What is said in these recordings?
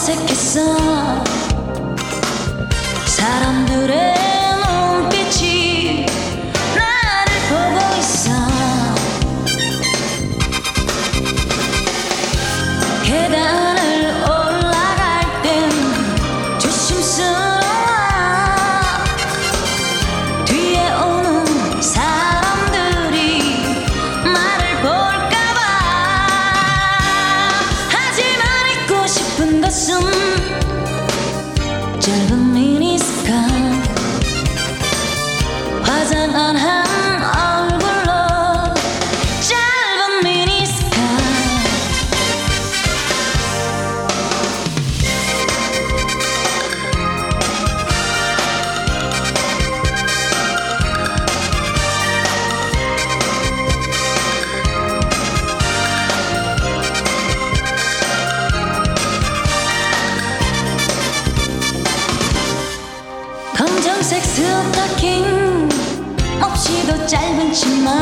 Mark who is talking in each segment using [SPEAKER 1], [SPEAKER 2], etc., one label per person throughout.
[SPEAKER 1] 어색했어. 사람들의 눈빛이 나를 보고 있어. 계단을 올라갈 땐 조심스러워. 뒤에 오는 사람들이 나를 볼까봐. 하지만 잊고 싶은 것은 짧은 미니스커트, 화장 안 한 얼굴로 짧은 미니스커트. 검정색 스타킹 없이도 짧은 치마,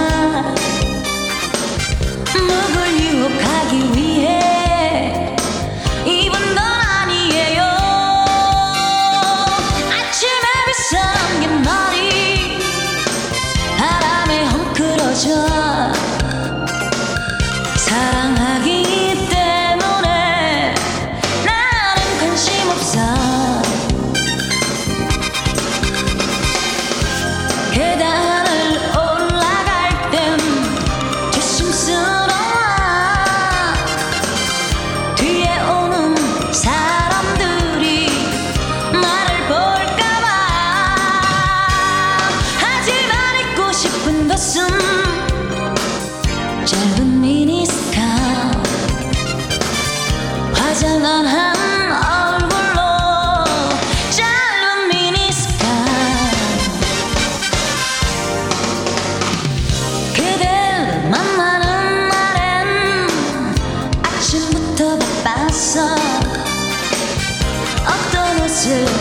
[SPEAKER 1] 누굴 유혹하기 위해 입은 건 아니에요. 아침에 빗삼긴 머리 바람에 헝클어져. 사랑하기 때문에 나는 관심 없어. 계단을 올라갈 땐 조심스러워. 뒤에 오는 사람들이 나를 볼까봐. 하지만 잊고 싶은 것은 짧은 미니스커트, 화장 안 한 얼굴로 짧은 미니스커트. 그댈 만나는 날엔 아침부터 바빴어. 어떤 옷을